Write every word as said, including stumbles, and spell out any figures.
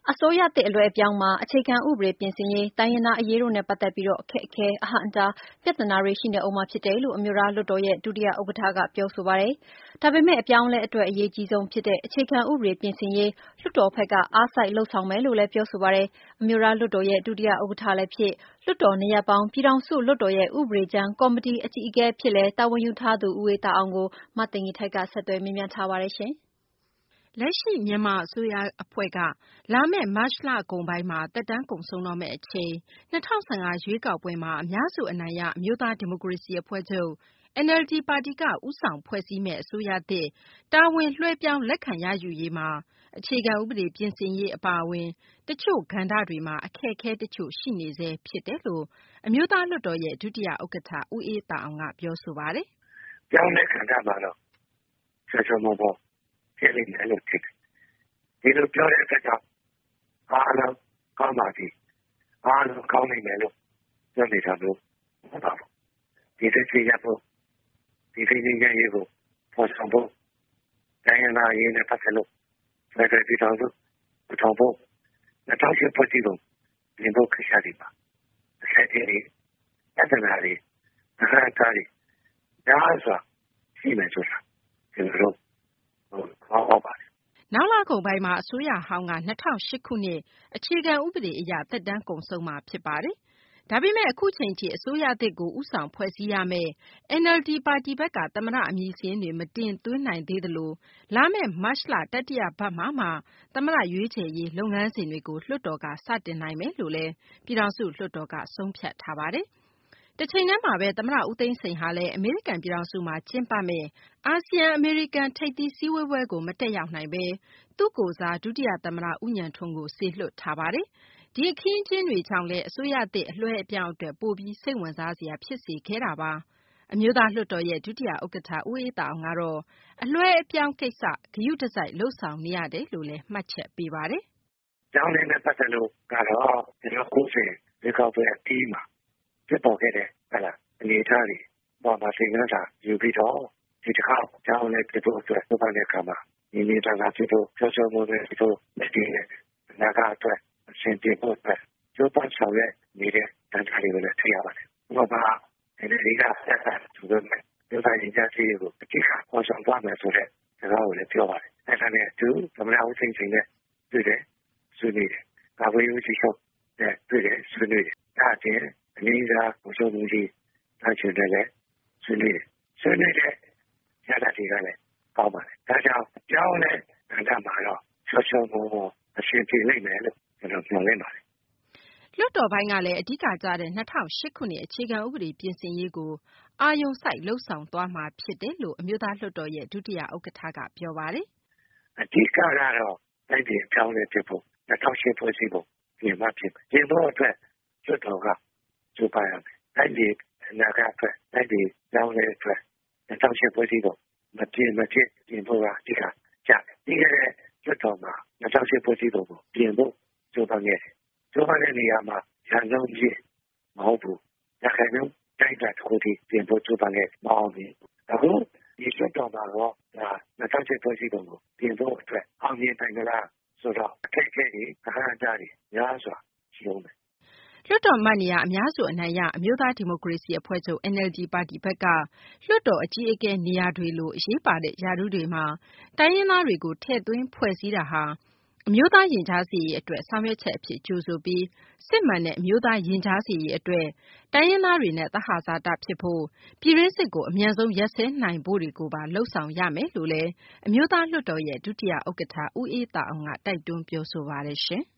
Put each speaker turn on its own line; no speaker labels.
အစိုးရသစ်အလွှဲအပြောင်းမှာအခြေခံဥပဒေပြင်ဆင်ရေးတိုင်းရင်းသားအရေးတို့နဲ့ပတ်သက်ပြီးအခက်အခဲအဟန့်အတားပြဿနာတွေရှိနေဦးမှာဖြစ်တယ်လို့အမျိုးသားလွှတ်တော်ရဲ့ဒုတိယဥက္ကဋ္ဌကပြောဆိုပါတယ်။ဒါပေမဲ့အပြောင်းအလဲအတွက်အရေးကြီးဆုံးဖြစ်တဲ့အခြေခံဥပဒေပြင်ဆင်ရေးလွှတ်တော်ဘက်ကအားစိုက်လုပ်ဆောင်မယ်လို့လည်းပြောဆိုပါတယ်။အမျိုးသားလွှတ်တော်ရဲ့ဒုတိယဥက္ကဋ္ဌလည်းဖြစ်လွှတ်တော်နှစ်ရပ်ပေါင်းပြည်ထောင်စုလွှတ်တော်ရဲ့ဥပဒေကြမ်းကော်မတီအကြီးအကဲအဖြစ်လည်းတာဝန်ယူထားသူဦးအေးသာအောင်ကိုမသိင်္ဂီထိုက်ကဆက်သွယ်မေးမြန်းထားပါတယ်ရှင်။
လက်ရှိမြန်မာအစိုးရအဖွဲ့ကလာမယ့်မတ်လကုန်ပိုင်းမှာသက်တမ်းကုန်ဆုံးတော့မယ့်အချိန်၂၀၁၅ရွေးကောက်ပွဲမှာအများစုအနိုင်ရအမျိုးသားဒီမိုကရေစီအဖွဲ့ချုပ် N L D ပါတီကဦးဆောင်ဖွဲ့စည်းမယ့်အစိုးရသစ်တာဝန်လွှဲပြောင်းလက်ခံရယူရေးမှာအခြေခံဥပဒေပြင်ဆင်ရေးအပါအဝင်တချို့ကဏ္ဍတွေမှာအခက်အခဲတချို့ရှိနေဆဲဖြစ်တယ်လို့အမျိုးသားလွှတ်တော်ရဲ့ဒုတိယဥက္ကဋ္ဌဦးအေးသာအောင်ကပြောဆိုပါတယ်
။ပြောင်းလဲကဏ္ဍမှာတော့ဆက်စုံမောပေါ်ဖြစ်နေတယ်လို့ထင်တယ်။ဒီလိုပြောတဲ့အတွက်ကြောင့်အားလုံးကောင်းပါပြီ။အားလုံးကောင်းနေတယ်လို့ပြောနေတာလို့မဟုတ်ပါဘူး။ဒီသက်ကြီးရဖို့ဒီဖိနေကြရေးကိုပေါ်ဆောင်ဖို့တိုင်းရင်းသားရေးနဲ့ပတ်သက်လို့ဖက်ဒရယ်ပြည်ထောင်စုပထမဖို့၂၀၀၈ဖွဲ့စည်းပုံပြင်ဖို့ခက်ရှာတယ်ပါ။အဆက်အသွယ်တွေအတနာတွေအခါအတားတွေဒါဆိုရှိမယ်ဆိုတာကျွန်တော်တို့ဟုတ်ပါပါတယ်
နောက်လကုန်ပိုင်းမှာအစိုးရဟောင်းက၂၀၀၈ခုနှစ်အခြေခံဥပဒေအရသက်တမ်းကုန်ဆုံးမှာဖြစ်ပါတယ်။ဒါပေမဲ့အခုချိန်ထိအစိုးရသစ်ကိုဦးဆောင်ဖွဲ့စည်းရမယ့် N L D ပါတီဘက်ကသမ္မတအမည်စာရင်းတွေမတင်သွင်းနိုင်သေးသလိုလာမယ့်မတ်လတတိယပတ်မှာမှသမ္မတရွေးချယ်ရေးလုပ်ငန်းစဉ်တွေကိုလွှတ်တော်ကစတင်နိုင်မယ်လို့လည်းပြည်ထောင်စုလွှတ်တော်ကဆုံးဖြတ်ထားပါတယ်။တချိန်တည်းမှာပဲသမ္မတဦးသိန်းစိန်ဟာလည်းအမေရိကန်ပြည်ထောင်စုမှာကျင်းပမယ့်အာဆီယံအမေရိကန်ထိပ်သီးစည်းဝေးပွဲကိုမတက်ရောက်နိုင်ပဲသူ့ကိုယ်စားဒုတိယသမ္မတဦးဉာဏ်ထွန်းကိုစေလွှတ်ထားပါတယ်။ဒီအခင်းအကျင်းတွေကြောင့်လည်းအစိုးရသစ်အလွှဲအပြောင်းအတွက်ပိုပြီးစိတ်ဝင်စားစရာဖြစ်စေခဲ့တာပါ။အမျိုးသားလွှတ်တော်ရဲ့ဒုတိယဥက္ကဋ္ဌဦးအေးသာအောင်ကတော့အလွှဲအပြောင်းကိစ္စဂရုတစိုက်လုပ်ဆောင်နေရတယ်လို့လည်းမှတ်ချက်ပေးပါတယ်
။ကျောင်းလေးနဲ့ပတ်သက်လို့ကတော့ကျွန်တော်ကိုယ်စီဒီကောက်ပဲအတီးမှာဖြစ်ပေါ်ခဲ့တဲ့ဟဲ့လားအနေထားတွေပေါ်မှာစိတ်နှံတာယူပြီးတော့ဒီတစ်ခါကျောင်းလေးပြဖို့အတွက်လုပ်ပါတဲ့အခါမှာဒီနေတာကဖြစ်ဖို့ဆောဆောမိုးပဲဖြစ်ဖို့မတည်တဲ့နာကအတွက်အဆင်ပြေဖို့အတွက်ကျိုးပတ်ဆောင်ရဲ့နေတဲ့တန်ခါးတွေကိုလည်းထိရပါတယ်။ဥပမာအဲဒီကဆက်ဆက်သူတို့နဲ့ဒီတိုင်းကြစီကိုအကြည့်ခါပေါ်ဆောင်သွားမယ်ဆိုတဲ့စကားကိုလည်းပြောပါတယ်။အဲဒါနဲ့သူသမဏဦးစိန်စိန်နဲ့တွေ့တယ်ဆွေးနွေးတယ်။ကာဝေးဦးရှိချုပ်နဲ့တွေ့တယ်ဆွေးနွေးတယ်။ဒါချင်းအနည်းစားဘုဆိုမှုကြီးထားချင်တယ်လည်းဆွေးနွေးတယ်။ဆွေးနွေးတဲ့ရတာတွေကလည်းကောင်းပါတယ်။ဒါကြောင့်ကြောင်းနဲ့အန္တမှာတော့ဆောဆောမိုးအရှင်းပြေလိမ့်မယ်လို့ကျွန်တော်ပြောနေပါတယ်
။လွှတ်တော်ပိုင်းကလည်းအဓိကကြတဲ့၂၀၀၈ခုနှစ်အခြေခံဥပဒေပြင်ဆင်ရေးကိုအာရုံစိုက်လှုပ်ဆောင်သွားမှာဖြစ်တယ်လို့အမျိုးသားလွှတ်တော်ရဲ့ဒုတိယဥက္ကဋ္ဌကပြောပါတယ်
။အဓိကကတော့တိုင်းပြည်ကြောင်းနဲ့ဖြစ်ဖို့၂၀၀၈ဖွဲ့စည်းပုံပြင်မှဖြစ်မယ်။ပြင်ဖို့အတွက်လွှတ်တော်ကကြိုးပမ်းရမယ်။တိုင်းပြည်အနာဂတ်အတွက်တိုင်းပြည်ကြောင်းနဲ့အတွက်၂၀၀၈ဖွဲ့စည်းပုံမပြင်မဖြစ်ပြင်ဖို့ကအဓိကကြတယ်။ဒီကနေ့လွှတ်တော်မှာ၂၀၀၈ဖွဲ့စည်းပုံကိုပြင်ဖို့ကြိုးပမ်းခဲ့တယ်။ကြိုးပမ်းတဲ့နေရာမှာရန်ကုန်ပြည်မဟုတ်ဘူး။ရခိုင်ပြည်တိုင်းတာတစ်ခုတည်းပြင်ဖို့ကြိုးပမ်းခဲ့မအောင်ဘူး။အခုဒီလွှတ်တော်မှာတော့ဒါ၂၀၀၈ဖွဲ့စည်းပုံကိုပြင်ဖို့အတွက်အောင်မြင်နိုင်ကြလားဆိုတော့အခက်အခဲတွေအခါအကျတွေများစွာရှိအောင်တယ်
လွှတ်တော်မှတ်နေရအများစုအနိုင်ရအမျိုးသားဒီမိုကရေစီအဖွဲ့ချုပ် N L D ပါတီဘက်ကလွှတ်တော်အကြီးအကဲနေရာတွေလိုအရေးပါတဲ့ရာထူးတွေမှာတိုင်းရင်းသားတွေကိုထည့်သွင်းဖွဲ့စည်းတာဟာအမျိုးသားရင်ကြားစေ့ရေးအတွက်ဆောင်ရွက်ချက်အဖြစ်ကြိုဆိုပြီးစစ်မှန်တဲ့အမျိုးသားရင်ကြားစေ့ရေးအတွက်တိုင်းရင်းသားတွေနဲ့သဟဇာတဖြစ်ဖို့ပြည်တွင်းစစ်ကိုအမြန်ဆုံးရပ်စဲနိုင်ဖို့တွေကိုပါလှုံ့ဆော်ရမယ်လို့လည်းအမျိုးသားလွှတ်တော်ရဲ့ဒုတိယဥက္ကဋ္ဌဦးအေးသာအောင်ကတိုက်တွန်းပြောဆိုပါတယ်ရှင်။